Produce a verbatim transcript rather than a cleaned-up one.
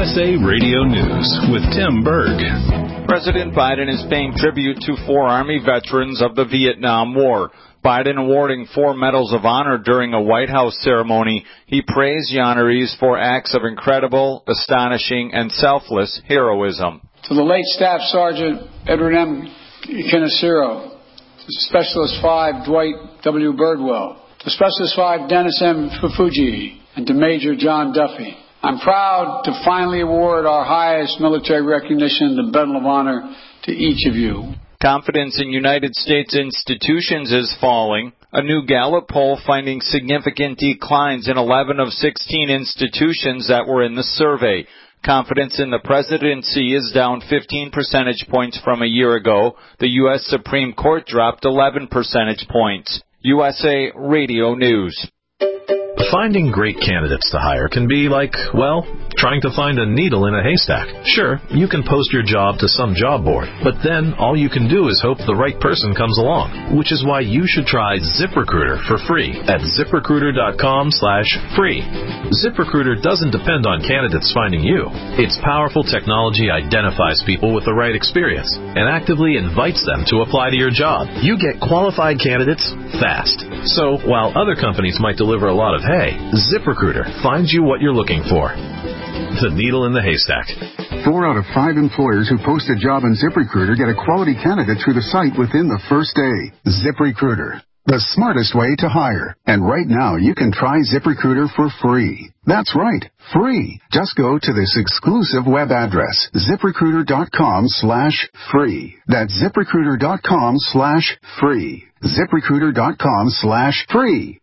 S A Radio News with Tim Berg. President Biden is paying tribute to four Army veterans of the Vietnam War. Biden awarding four medals of honor during a White House ceremony. He praised the honorees for acts of incredible, astonishing, and selfless heroism. To the late Staff Sergeant Edward M. Canacero, to Specialist five Dwight W. Birdwell, to Specialist five Dennis M. Fufuji, and to Major John Duffy. I'm proud to finally award our highest military recognition, the Medal of Honor, to each of you. Confidence in United States institutions is falling. A new Gallup poll finding significant declines in eleven of sixteen institutions that were in the survey. Confidence in the presidency is down fifteen percentage points from a year ago. The U S Supreme Court dropped eleven percentage points. U S A Radio News. Finding great candidates to hire can be like, well, trying to find a needle in a haystack. Sure, you can post your job to some job board, but then all you can do is hope the right person comes along, which is why you should try ZipRecruiter for free at ZipRecruiter.com slash free. ZipRecruiter doesn't depend on candidates finding you. Its powerful technology identifies people with the right experience and actively invites them to apply to your job. You get qualified candidates fast. So while other companies might deliver a lot of hay, ZipRecruiter finds you what you're looking for. The needle in the haystack. Four out of five employers who post a job on ZipRecruiter get a quality candidate through the site within the first day. ZipRecruiter, the smartest way to hire. And right now, you can try ZipRecruiter for free. That's right, free. Just go to this exclusive web address, ZipRecruiter.com slash free. That's ZipRecruiter.com slash free. ZipRecruiter.com slash free.